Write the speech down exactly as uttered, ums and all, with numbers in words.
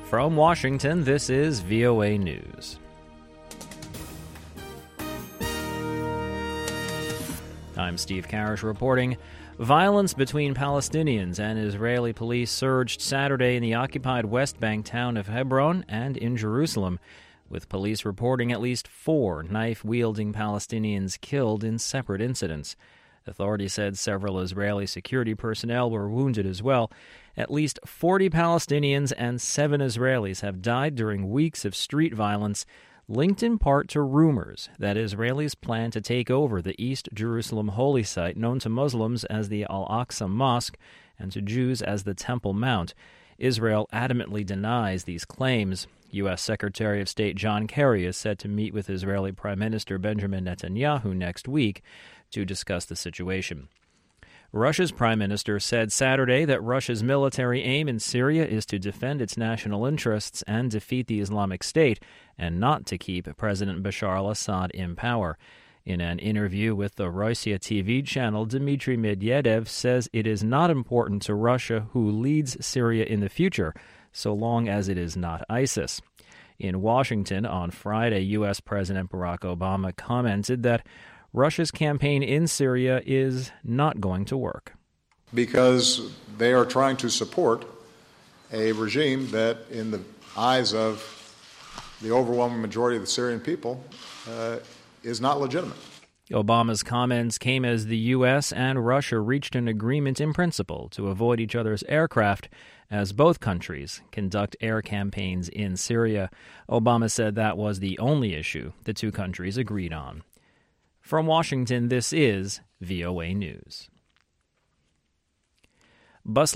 From Washington, this is V O A News. I'm Steve Karish reporting. Violence between Palestinians and Israeli police surged Saturday in the occupied West Bank town of Hebron and in Jerusalem, with police reporting at least four knife-wielding Palestinians killed in separate incidents. Authorities said several Israeli security personnel were wounded as well. At least forty Palestinians and seven Israelis have died during weeks of street violence, linked in part to rumors that Israelis plan to take over the East Jerusalem holy site known to Muslims as the Al-Aqsa Mosque and to Jews as the Temple Mount. Israel adamantly denies these claims. U S. Secretary of State John Kerry is set to meet with Israeli Prime Minister Benjamin Netanyahu next week to discuss the situation. Russia's prime minister said Saturday that Russia's military aim in Syria is to defend its national interests and defeat the Islamic State, and not to keep President Bashar al-Assad in power. In an interview with the Rossiya T V channel, Dmitry Medvedev says it is not important to Russia who leads Syria in the future, so long as it is not ISIS. In Washington on Friday, U S. President Barack Obama commented that Russia's campaign in Syria is not going to work. Because they are trying to support a regime that, in the eyes of the overwhelming majority of the Syrian people, uh, is not legitimate. Obama's comments came as the U S and Russia reached an agreement in principle to avoid each other's aircraft as both countries conduct air campaigns in Syria. Obama said that was the only issue the two countries agreed on. From Washington, this is V O A News. Bus